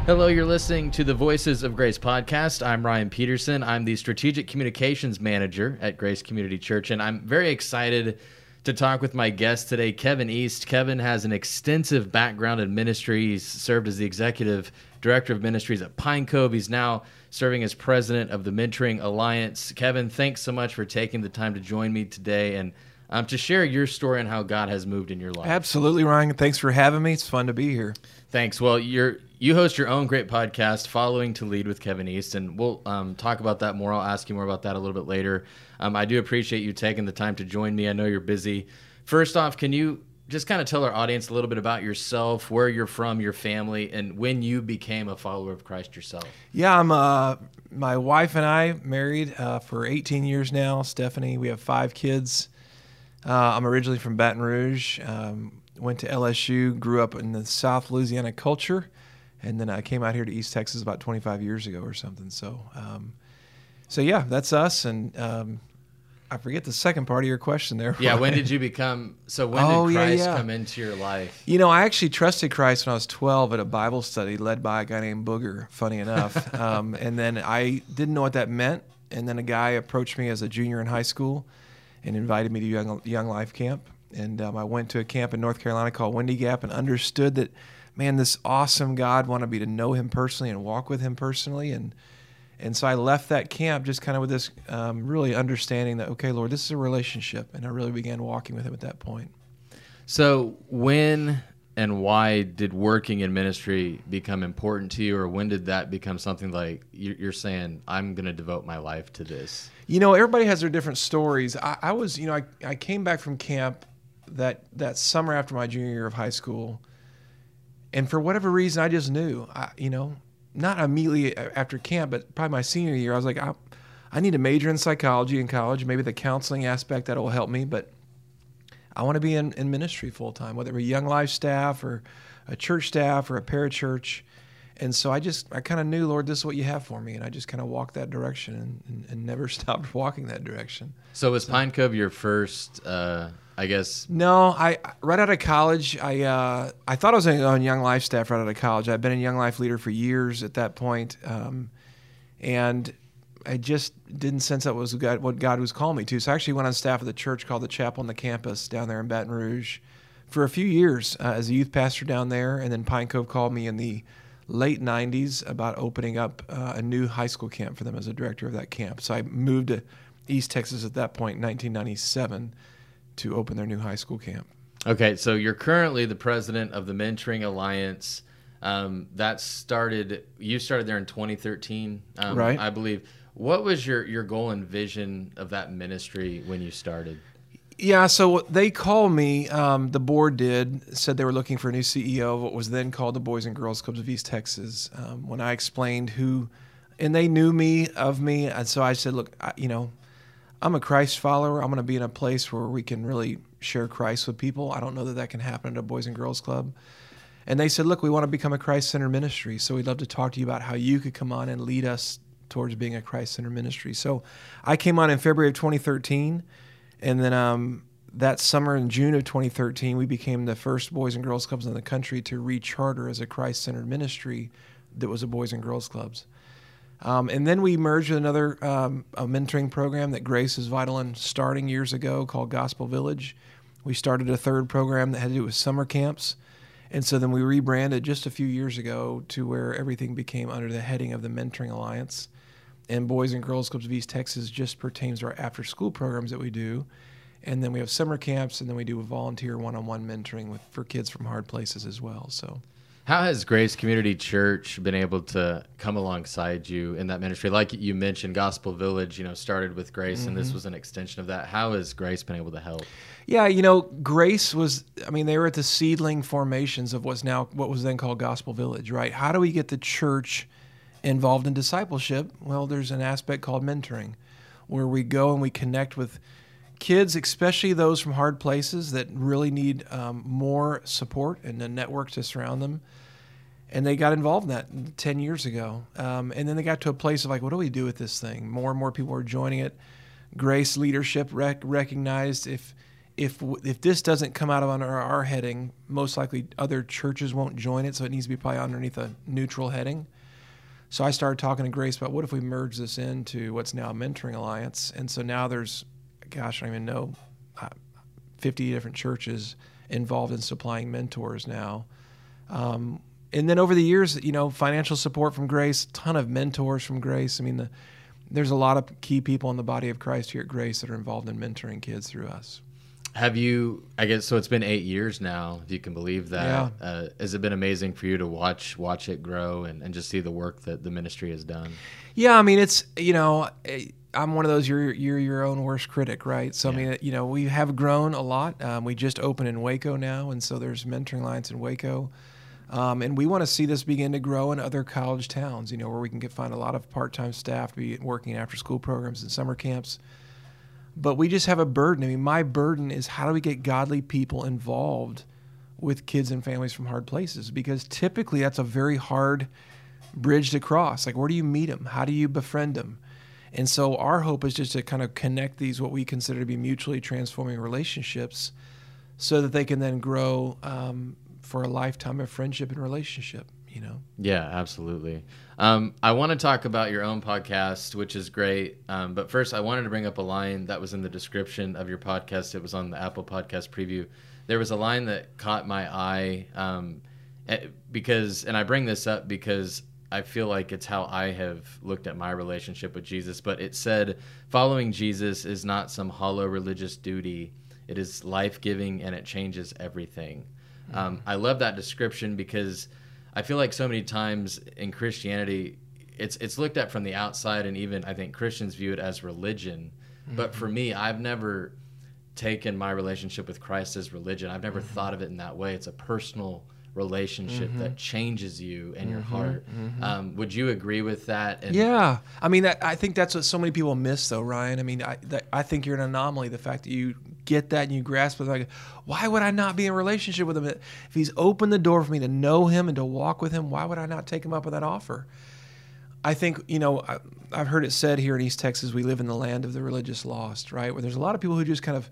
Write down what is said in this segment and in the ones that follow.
Hello, you're listening to the Voices of Grace podcast. I'm Ryan Peterson. I'm the Strategic Communications Manager at Grace Community Church, and I'm very excited to talk with my guest today, Kevin East. Kevin has an extensive background in ministry. He's served as the Executive Director of Ministries at Pine Cove. He's now serving as President of the Mentoring Alliance. Kevin, thanks so much for taking the time to join me today and to share your story and how God has moved in your life. Absolutely, Ryan. Thanks for having me. It's fun to be here. Thanks. Well, you host your own great podcast, Following to Lead with Kevin East, and we'll talk about that more. I'll ask you more about that a little bit later. I do appreciate you taking the time to join me. I know you're busy. First off, can you just kind of tell our audience a little bit about yourself, where you're from, your family, and when you became a follower of Christ yourself? Yeah, my wife and I married for 18 years now, Stephanie. We have 5 kids. I'm originally from Baton Rouge, went to LSU, grew up in the South Louisiana culture, and then I came out here to East Texas about 25 years ago or something. So yeah, that's us. And I forget the second part of your question there. Yeah, when did you become, so when did Christ come into your life? You know, I actually trusted Christ when I was 12 at a Bible study led by a guy named Booger, funny enough. And then I didn't know what that meant. And then a guy approached me as a junior in high school and invited me to Young Life Camp. And I went to a camp in North Carolina called Windy Gap and understood that, man, this awesome God wanted me to know him personally and walk with him personally. And so I left that camp just kind of with this really understanding that, okay, Lord, this is a relationship. And I really began walking with him at that point. So when and why did working in ministry become important to you, or when did that become something like you're saying, I'm going to devote my life to this? You know, everybody has their different stories. I came back from camp that summer after my junior year of high school, and for whatever reason, I just knew, not immediately after camp, but probably my senior year, I was like, I need to major in psychology in college, maybe the counseling aspect that will help me, but I want to be in ministry full time, whether it be Young Life staff or a church staff or a parachurch. And so I kind of knew, Lord, this is what you have for me. And I just kind of walked that direction and never stopped walking that direction. So was Pine Cove your first, I guess? No, right out of college, I thought I was on Young Life staff right out of college. I'd been a Young Life leader for years at that point. And I just didn't sense that was what God was calling me to. So I actually went on staff at the church called the Chapel on the Campus down there in Baton Rouge for a few years as a youth pastor down there. And then Pine Cove called me in the late 90s about opening up a new high school camp for them as a director of that camp. So I moved to East Texas at that point in 1997 to open their new high school camp. Okay, so you're currently the president of the Mentoring Alliance. You started there in 2013, right? I believe. What was your goal and vision of that ministry when you started? Yeah, so they called me, the board said they were looking for a new CEO of what was then called the Boys and Girls Clubs of East Texas. When I explained and they knew me, and so I said, look, I'm a Christ follower. I'm going to be in a place where we can really share Christ with people. I don't know that can happen at a Boys and Girls Club. And they said, look, we want to become a Christ-centered ministry, so we'd love to talk to you about how you could come on and lead us towards being a Christ-centered ministry. So I came on in February of 2013, and then that summer in June of 2013, we became the first Boys and Girls Clubs in the country to re-charter as a Christ-centered ministry that was a Boys and Girls Clubs. And then we merged with another a mentoring program that Grace is vital in starting years ago called Gospel Village. We started a third program that had to do with summer camps. And so then we rebranded just a few years ago to where everything became under the heading of the Mentoring Alliance. And Boys and Girls Clubs of East Texas just pertains to our after-school programs that we do. And then we have summer camps, and then we do a volunteer one-on-one mentoring for kids from hard places as well. So, how has Grace Community Church been able to come alongside you in that ministry? Like you mentioned, Gospel Village, started with Grace, and this was an extension of that. How has Grace been able to help? Yeah, Grace they were at the seedling formations of what was then called Gospel Village, right? How do we get the church involved in discipleship? Well, there's an aspect called mentoring, where we go and we connect with kids, especially those from hard places that really need more support and a network to surround them. And they got involved in that 10 years ago. And then they got to a place of like, what do we do with this thing? More and more people were joining it. Grace leadership recognized if if this doesn't come out of under our heading, most likely other churches won't join it, so it needs to be probably underneath a neutral heading. So I started talking to Grace about what if we merge this into what's now a Mentoring Alliance. And so now there's, gosh, I don't even know, 50 different churches involved in supplying mentors now. And then over the years, financial support from Grace, a ton of mentors from Grace. I mean, there's a lot of key people in the body of Christ here at Grace that are involved in mentoring kids through us. Have you, I guess, so it's been 8 years now, if you can believe that. Yeah. Has it been amazing for you to watch it grow and just see the work that the ministry has done? Yeah, I mean, it's, I'm one of those, you're your own worst critic, right? So, Yeah. I mean, we have grown a lot. We just opened in Waco now, and so there's Mentoring Alliance in Waco. And we want to see this begin to grow in other college towns, where we can find a lot of part-time staff to be working after school programs and summer camps. But we just have a burden. I mean, my burden is how do we get godly people involved with kids and families from hard places? Because typically that's a very hard bridge to cross. Like, where do you meet them? How do you befriend them? And so our hope is just to kind of connect these, what we consider to be mutually transforming relationships, so that they can then grow for a lifetime of friendship and relationship, Yeah, absolutely. I want to talk about your own podcast, which is great. But first, I wanted to bring up a line that was in the description of your podcast. It was on the Apple Podcast preview. There was a line that caught my eye and I bring this up because I feel like it's how I have looked at my relationship with Jesus. But it said, following Jesus is not some hollow religious duty. It is life-giving, and it changes everything. I love that description because I feel like so many times in Christianity, it's looked at from the outside, and even I think Christians view it as religion. Mm-hmm. But for me, I've never taken my relationship with Christ as religion. I've never thought of it in that way. It's a personal relationship that changes you and your heart. Would you agree with that? Yeah. I mean, I think that's what so many people miss, though, Ryan. I mean, I think you're an anomaly, the fact that you get that and you grasp it. Like, why would I not be in a relationship with him? If he's opened the door for me to know him and to walk with him, why would I not take him up with that offer? I think, I've heard it said here in East Texas, we live in the land of the religious lost, right? Where there's a lot of people who just kind of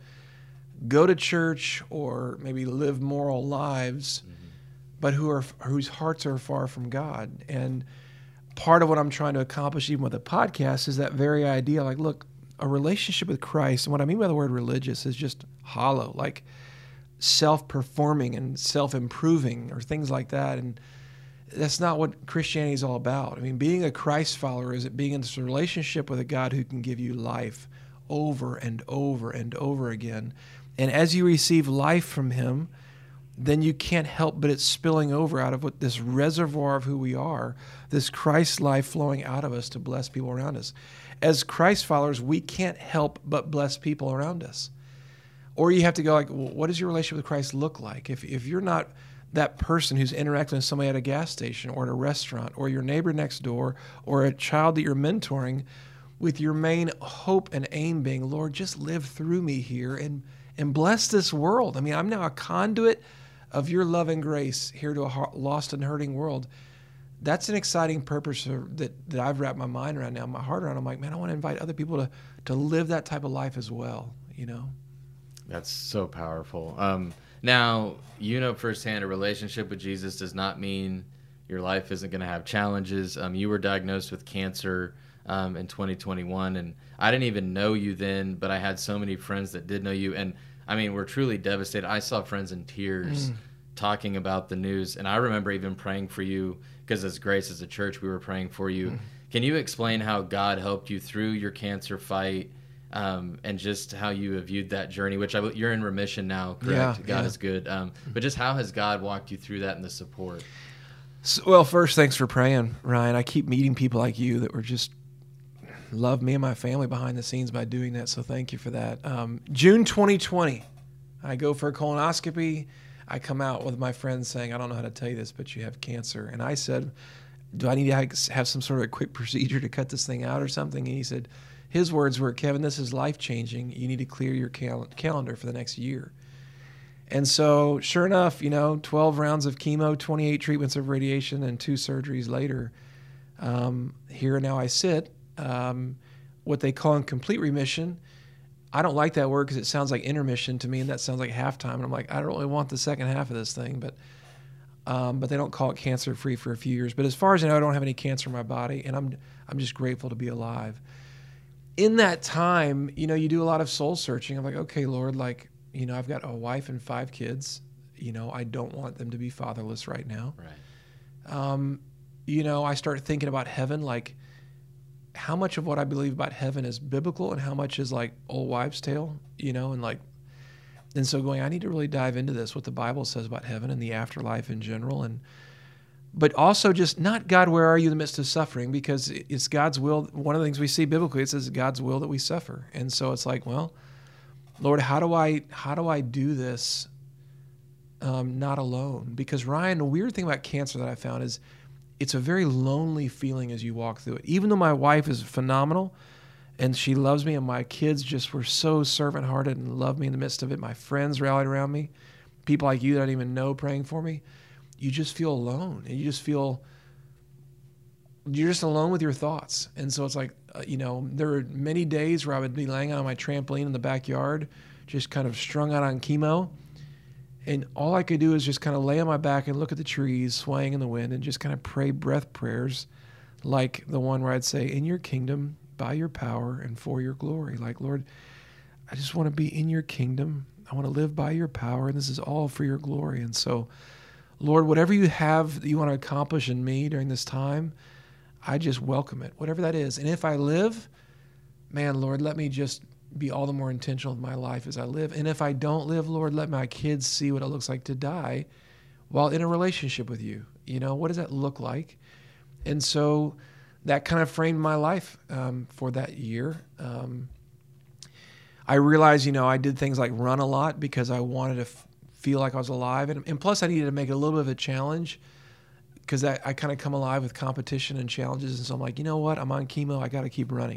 go to church or maybe live moral lives, but whose hearts are far from God. And part of what I'm trying to accomplish even with the podcast is that very idea, like, look, a relationship with Christ, and what I mean by the word religious is just hollow, like self-performing and self-improving or things like that. And that's not what Christianity is all about. I mean, being a Christ follower is being in this relationship with a God who can give you life over and over and over again. And as you receive life from him, then you can't help but it's spilling over out of what this reservoir of who we are, this Christ life flowing out of us to bless people around us. As Christ followers, we can't help but bless people around us. Or you have to go like, well, what does your relationship with Christ look like? If you're not that person who's interacting with somebody at a gas station or at a restaurant or your neighbor next door or a child that you're mentoring, with your main hope and aim being, Lord, just live through me here and bless this world. I mean, I'm now a conduit of your love and grace here to a lost and hurting world. That's an exciting purpose that I've wrapped my mind around now, my heart around. I'm like, man, I want to invite other people to live that type of life as well, That's so powerful. Now, firsthand, a relationship with Jesus does not mean your life isn't going to have challenges. You were diagnosed with cancer in 2021, and I didn't even know you then, but I had so many friends that did know you, and I mean, we're truly devastated. I saw friends in tears talking about the news, and I remember even praying for you because as Grace, as a church, we were praying for you. Can you explain how God helped you through your cancer fight and just how you have viewed that journey, which you're in remission now, correct? Yeah, God is good. But just how has God walked you through that and the support? Well, first, thanks for praying, Ryan. I keep meeting people like you that were just love me and my family behind the scenes by doing that, so thank you for that. June 2020, I go for a colonoscopy. I come out with my friend saying, I don't know how to tell you this, but you have cancer. And I said, do I need to have some sort of a quick procedure to cut this thing out or something? And he said, his words were, Kevin, this is life-changing. You need to clear your calendar for the next year. And so, sure enough, 12 rounds of chemo, 28 treatments of radiation, and 2 surgeries later, here now I sit, what they call in complete remission. I don't like that word because it sounds like intermission to me, and that sounds like halftime. And I'm like, I don't really want the second half of this thing, but they don't call it cancer-free for a few years. But as far as I know, I don't have any cancer in my body, and I'm just grateful to be alive. In that time, you know, you do a lot of soul searching. I'm like, okay, Lord, like, you know, I've got a wife and 5 kids. You know, I don't want them to be fatherless right now. Right. You know, I start thinking about heaven, like how much of what I believe about heaven is biblical and how much is like old wives' tale, you know, and so going, I need to really dive into this, what the Bible says about heaven and the afterlife in general. But also just not, God, where are you in the midst of suffering? Because it's God's will. One of the things we see biblically, it says God's will that we suffer. And so it's like, well, Lord, how do I do this not alone? Because Ryan, the weird thing about cancer that I found is it's a very lonely feeling as you walk through it. Even though my wife is phenomenal and she loves me and my kids just were so servant-hearted and loved me in the midst of it, my friends rallied around me, people like you that I didn't even know praying for me, you just feel alone. And you just feel, you're just alone with your thoughts. And so it's like, you know, there were many days where I would be laying on my trampoline in the backyard, just kind of strung out on chemo. And all I could do is just kind of lay on my back and look at the trees swaying in the wind and just kind of pray breath prayers like the one where I'd say, in your kingdom, by your power, and for your glory. Like, Lord, I just want to be in your kingdom. I want to live by your power, and this is all for your glory. And so, Lord, whatever you have that you want to accomplish in me during this time, I just welcome it, whatever that is. And if I live, man, Lord, let me just be all the more intentional with my life as I live. And if I don't live, Lord, let my kids see what it looks like to die while in a relationship with you. You know, what does that look like? And so that kind of framed my life for that year. I realized, you know, I did things like run a lot because I wanted to feel like I was alive. And plus I needed to make it a little bit of a challenge because I kind of come alive with competition and challenges. And so I'm like, you know what? I'm on chemo. I got to keep running.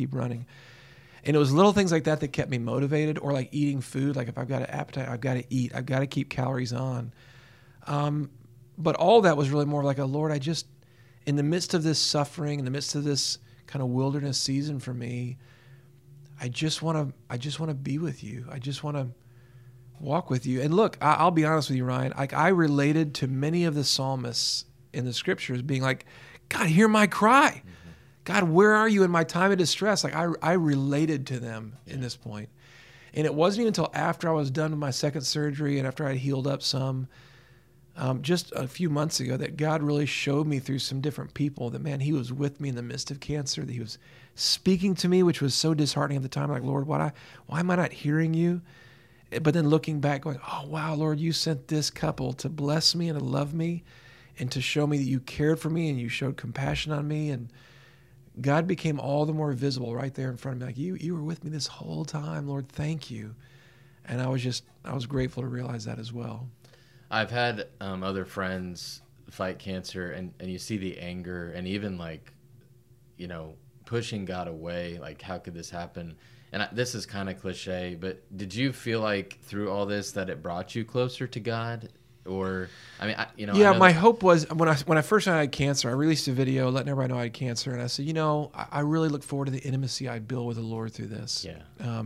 And it was little things like that that kept me motivated, or like eating food. Like if I've got an appetite, I've got to eat. I've got to keep calories on. But all that was really more like a, Lord, I just, in the midst of this suffering, in the midst of this kind of wilderness season for me, I just want to be with you. I just want to walk with you. And look, I'll be honest with you, Ryan. Like I related to many of the psalmists in the scriptures being like, God, hear my cry. God, where are you in my time of distress? Like I related to them in this point. And it wasn't even until after I was done with my second surgery and after I'd healed up some, just a few months ago, that God really showed me through some different people that, man, he was with me in the midst of cancer, that he was speaking to me, which was so disheartening at the time. Like, Lord, why am I not hearing you? But then looking back going, oh, wow, Lord, you sent this couple to bless me and to love me and to show me that you cared for me and you showed compassion on me. And God became all the more visible right there in front of me. Like, you were with me this whole time, Lord, thank you. And I was grateful to realize that as well. I've had other friends fight cancer, and you see the anger and even like, you know, pushing God away. Like, how could this happen? And this is kind of cliche, but did you feel like through all this that it brought you closer to God? Or, I mean, yeah, my hope was when I first had cancer, I released a video letting everybody know I had cancer. And I said, you know, I really look forward to the intimacy I build with the Lord through this. Yeah.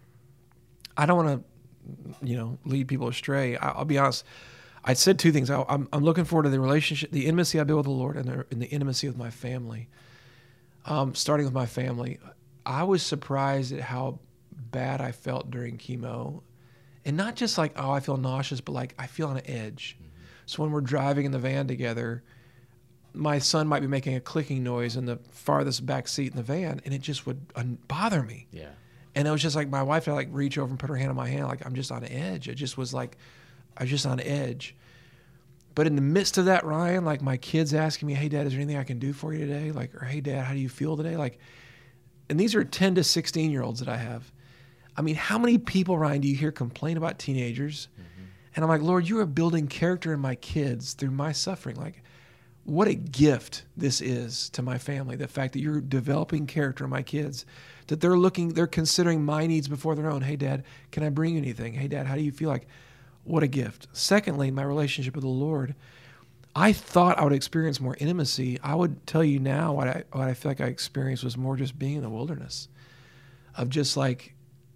I don't want to, you know, lead people astray. I'll be honest. I said two things. I'm looking forward to the relationship, the intimacy I build with the Lord, and the intimacy with my family. Starting with my family, I was surprised at how bad I felt during chemo. And not just like, oh, I feel nauseous, but like I feel on an edge. Mm-hmm. So when we're driving in the van together, my son might be making a clicking noise in the farthest back seat in the van, and it just would bother me. Yeah. And it was just like my wife would like reach over and put her hand on my hand, like I'm just on edge. It just was like, I was just on edge. But in the midst of that, Ryan, like my kids asking me, hey, Dad, is there anything I can do for you today? Like, or hey, Dad, how do you feel today? Like, and these are 10 to 16-year-olds that I have. I mean, how many people, Ryan, do you hear complain about teenagers? Mm-hmm. And I'm like, Lord, you are building character in my kids through my suffering. Like, what a gift this is to my family, the fact that you're developing character in my kids, that they're considering my needs before their own. Hey, Dad, can I bring you anything? Hey, Dad, how do you feel? Like, what a gift. Secondly, my relationship with the Lord, I thought I would experience more intimacy. I would tell you now what I feel like I experienced was more just being in the wilderness, of just like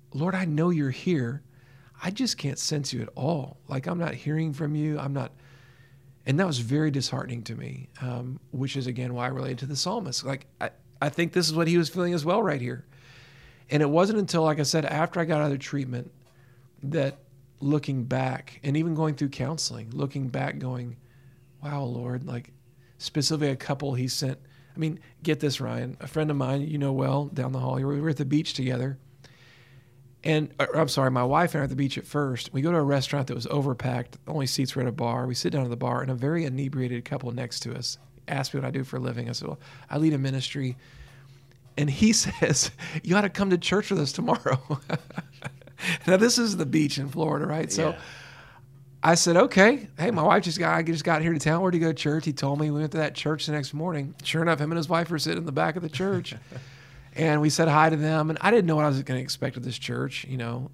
Lord, I know you're here. I just can't sense you at all. Like, I'm not hearing from you. I'm not. And that was very disheartening to me, which is, again, why I related to the psalmist. Like, I think this is what he was feeling as well right here. And it wasn't until, like I said, after I got out of the treatment that looking back and even going through counseling, looking back going, wow, Lord, like specifically a couple he sent. I mean, get this, Ryan, a friend of mine, you know well, down the hall, we were at the beach together. And I'm sorry, my wife and I are at the beach at first. We go to a restaurant that was overpacked. Only seats were at a bar. We sit down at the bar, and a very inebriated couple next to us asked me what I do for a living. I said, well, I lead a ministry. And he says, you ought to come to church with us tomorrow. Now, this is the beach in Florida, right? So I said, okay. Hey, my wife just got here to town. Where'd you go to church? He told me. We went to that church the next morning. Sure enough, him and his wife were sitting in the back of the church. And we said hi to them. And I didn't know what I was going to expect of this church, you know.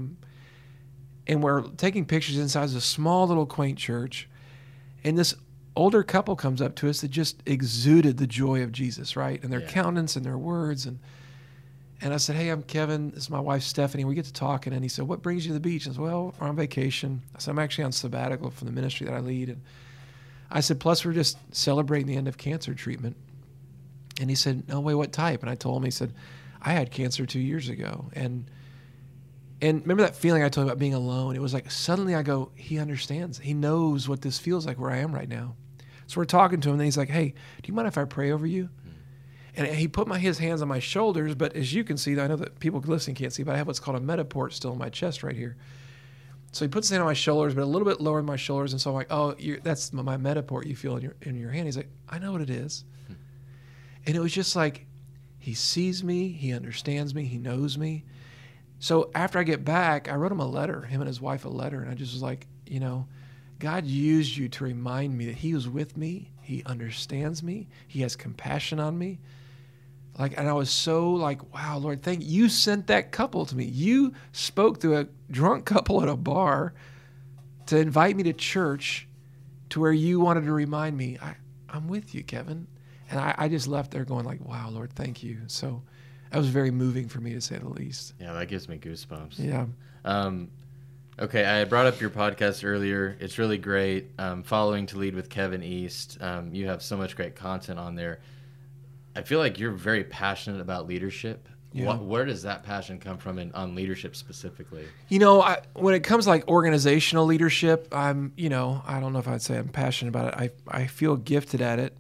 And we're taking pictures inside this small little quaint church. And this older couple comes up to us that just exuded the joy of Jesus, right? And their countenance and their words. And I said, hey, I'm Kevin. This is my wife, Stephanie. We get to talking. And he said, what brings you to the beach? I said, well, we're on vacation. I said, I'm actually on sabbatical from the ministry that I lead. And I said, plus we're just celebrating the end of cancer treatment. And he said, no way, what type? And I told him, he said, I had cancer 2 years ago. And remember that feeling I told you about being alone? It was like suddenly I go, he understands. He knows what this feels like where I am right now. So we're talking to him, and he's like, hey, do you mind if I pray over you? And he put his hands on my shoulders, but as you can see, I know that people listening can't see, but I have what's called a metaport still in my chest right here. So he puts his hand on my shoulders, but a little bit lower than my shoulders, and so I'm like, oh, that's my metaport you feel in your hand. He's like, I know what it is. And it was just like, he sees me, he understands me, he knows me. So after I get back, I wrote him a letter, him and his wife a letter, and I just was like, you know, God used you to remind me that he was with me, he understands me, he has compassion on me. Like, and I was so like, wow, Lord, thank you. You sent that couple to me. You spoke through a drunk couple at a bar to invite me to church to where you wanted to remind me, I'm with you, Kevin. And I just left there going like, wow, Lord, thank you. So that was very moving for me, to say the least. Yeah, that gives me goosebumps. Yeah. Okay, I brought up your podcast earlier. It's really great. Following to Lead with Kevin East. You have so much great content on there. I feel like you're very passionate about leadership. Yeah. Where does that passion come from on leadership specifically? You know, when it comes to like organizational leadership, I don't know if I'd say I'm passionate about it. I feel gifted at it.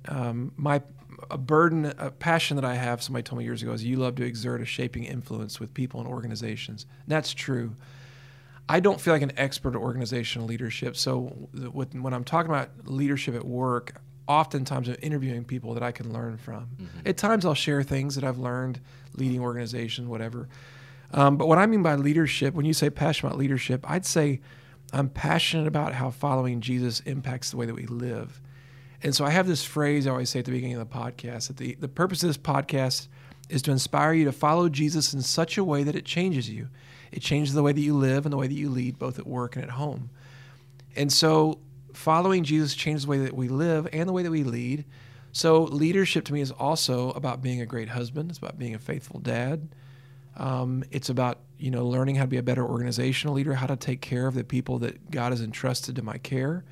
A passion that I have, somebody told me years ago, is you love to exert a shaping influence with people and organizations. And that's true. I don't feel like an expert at organizational leadership. So when I'm talking about leadership at work, oftentimes I'm interviewing people that I can learn from. Mm-hmm. At times I'll share things that I've learned leading organizations, whatever. But what I mean by leadership, when you say passionate about leadership, I'd say I'm passionate about how following Jesus impacts the way that we live. And so I have this phrase I always say at the beginning of the podcast, that the purpose of this podcast is to inspire you to follow Jesus in such a way that it changes you. It changes the way that you live and the way that you lead, both at work and at home. And so following Jesus changes the way that we live and the way that we lead. So leadership to me is also about being a great husband. It's about being a faithful dad. It's about, learning how to be a better organizational leader, how to take care of the people that God has entrusted to my care.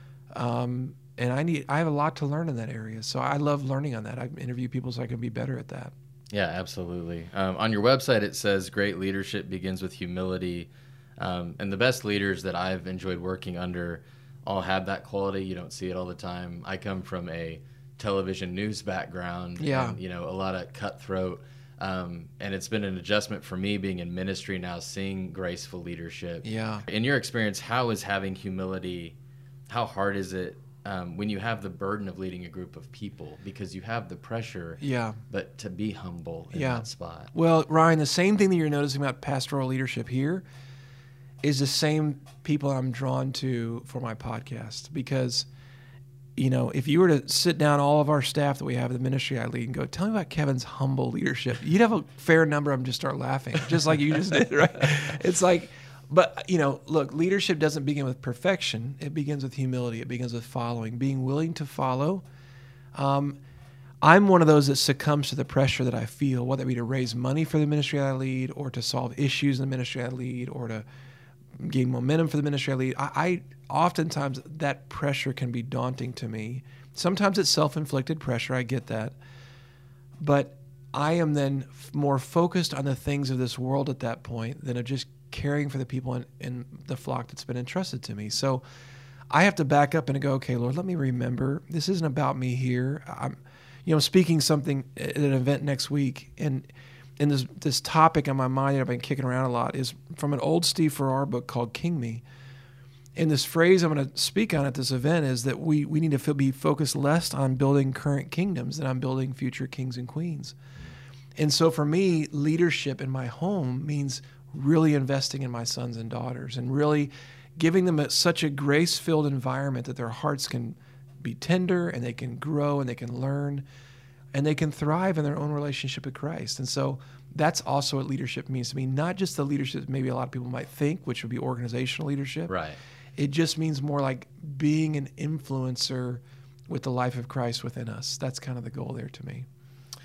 And I have a lot to learn in that area. So I love learning on that. I interview people so I can be better at that. Yeah, absolutely. On your website, it says great leadership begins with humility. And the best leaders that I've enjoyed working under all have that quality. You don't see it all the time. I come from a television news background. Yeah. And, a lot of cutthroat. And it's been an adjustment for me being in ministry now, seeing graceful leadership. Yeah. In your experience, how is having humility, how hard is it when you have the burden of leading a group of people, because you have the pressure, but to be humble in that spot? Well, Ryan, the same thing that you're noticing about pastoral leadership here is the same people I'm drawn to for my podcast. Because, if you were to sit down all of our staff that we have in the ministry I lead and go, tell me about Kevin's humble leadership, you'd have a fair number of them just start laughing, just like you just did, right? It's like, but, look, leadership doesn't begin with perfection. It begins with humility. It begins with following, being willing to follow. I'm one of those that succumbs to the pressure that I feel, whether it be to raise money for the ministry I lead, or to solve issues in the ministry I lead, or to gain momentum for the ministry I lead. I oftentimes, that pressure can be daunting to me. Sometimes it's self-inflicted pressure, I get that. But I am then more focused on the things of this world at that point than of just caring for the people in the flock that's been entrusted to me. So I have to back up and go, okay, Lord, let me remember, this isn't about me here. I'm speaking something at an event next week, and this topic on my mind that I've been kicking around a lot is from an old Steve Farrar book called King Me. And this phrase I'm going to speak on at this event is that we need to be focused less on building current kingdoms than on building future kings and queens. And so for me, leadership in my home means really investing in my sons and daughters and really giving them such a grace-filled environment that their hearts can be tender and they can grow and they can learn and they can thrive in their own relationship with Christ. And so that's also what leadership means to me, not just the leadership that maybe a lot of people might think, which would be organizational leadership. Right. It just means more like being an influencer with the life of Christ within us. That's kind of the goal there to me.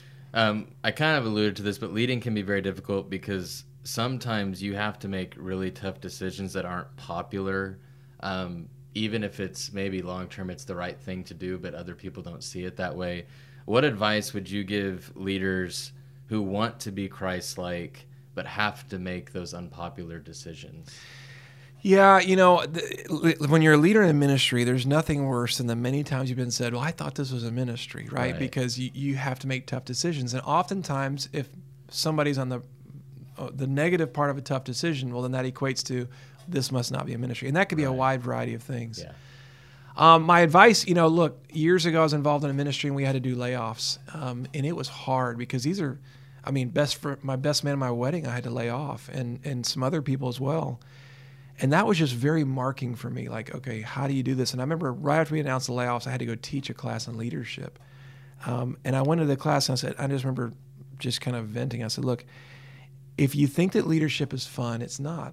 I kind of alluded to this, but leading can be very difficult because sometimes you have to make really tough decisions that aren't popular, even if it's maybe long-term it's the right thing to do, but other people don't see it that way. What advice would you give leaders who want to be Christ-like but have to make those unpopular decisions? Yeah, when you're a leader in a ministry, there's nothing worse than the many times you've been said, well, I thought this was a ministry, right? Because you have to make tough decisions. And oftentimes, if somebody's on the negative part of a tough decision, well, then that equates to this must not be a ministry. And that could be a wide variety of things. Yeah. My advice, look, years ago I was involved in a ministry and we had to do layoffs. And it was hard because these are, my best man at my wedding I had to lay off and some other people as well. And that was just very marking for me, like, okay, how do you do this? And I remember right after we announced the layoffs, I had to go teach a class on leadership. And I went to the class and I just remember just kind of venting. I said, look, if you think that leadership is fun, it's not.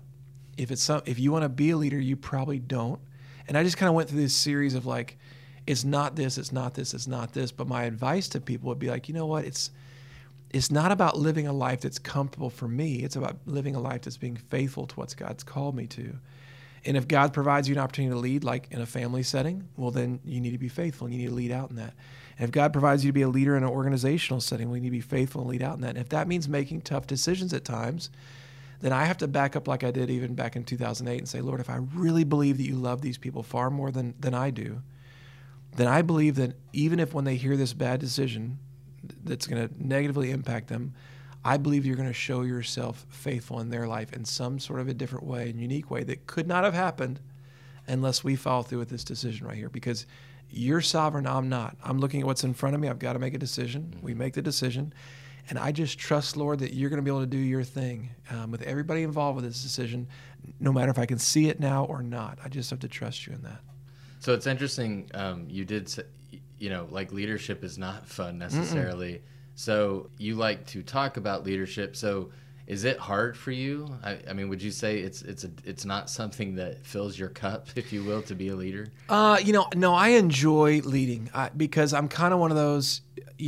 If you want to be a leader, you probably don't. And I just kind of went through this series of like, it's not this, it's not this, it's not this. But my advice to people would be like, you know what? It's not about living a life that's comfortable for me. It's about living a life that's being faithful to what God's called me to. And if God provides you an opportunity to lead, like in a family setting, well, then you need to be faithful and you need to lead out in that. And if God provides you to be a leader in an organizational setting, we need to be faithful and lead out in that. And if that means making tough decisions at times, then I have to back up like I did even back in 2008 and say, Lord, if I really believe that you love these people far more than I do, then I believe that even if when they hear this bad decision that's going to negatively impact them, I believe you're going to show yourself faithful in their life in some sort of a different way and unique way that could not have happened unless we follow through with this decision right here. Because you're sovereign, I'm not. I'm looking at what's in front of me. I've got to make a decision. We make the decision. And I just trust, Lord, that you're going to be able to do your thing with everybody involved with this decision, no matter if I can see it now or not. I just have to trust you in that. So it's interesting. You did say, like leadership is not fun necessarily. Mm-mm. So you like to talk about leadership. So is it hard for you? I mean, would you say it's not something that fills your cup, if you will, to be a leader? No, I enjoy leading because I'm kind of one of those,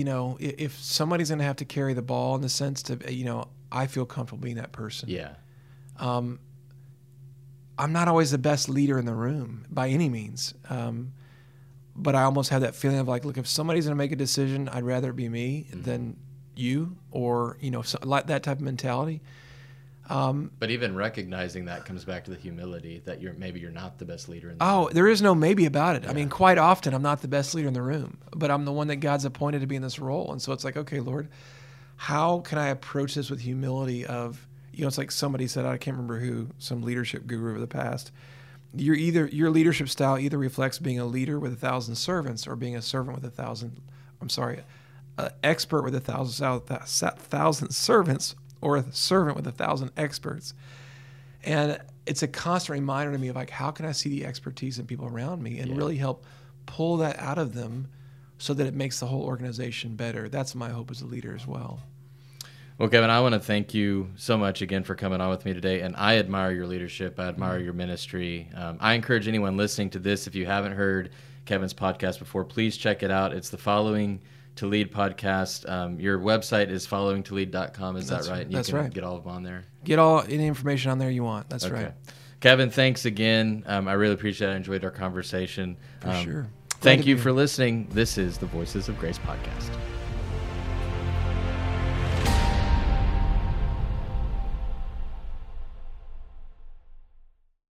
if somebody's going to have to carry the ball in the sense to, I feel comfortable being that person. Yeah. I'm not always the best leader in the room by any means. But I almost have that feeling of like, look, if somebody's going to make a decision, I'd rather it be me than you, or like that type of mentality. But even recognizing that comes back to the humility that maybe you're not the best leader in the room. There is no maybe about it. Yeah. I mean, quite often I'm not the best leader in the room, but I'm the one that God's appointed to be in this role. And so it's like, okay, Lord, how can I approach this with humility of, it's like somebody said, I can't remember who, some leadership guru of the past, your leadership style either reflects being a leader with 1,000 servants or being a servant with 1,000, expert with 1,000 servants, or a servant with 1,000 experts. And it's a constant reminder to me of like, how can I see the expertise in people around me and really help pull that out of them so that it makes the whole organization better. That's my hope as a leader as well. Well, Kevin, I want to thank you so much again for coming on with me today. And I admire your leadership. I admire your ministry. I encourage anyone listening to this, if you haven't heard Kevin's podcast before, please check it out. It's the Following To Lead podcast. Your website is followingtolead.com. Is that right? That's you can right. Get all of them on there. Get any information on there you want. That's right. Kevin, thanks again. I really appreciate it. I enjoyed our conversation. For sure. Thank you for listening. This is the Voices of Grace podcast.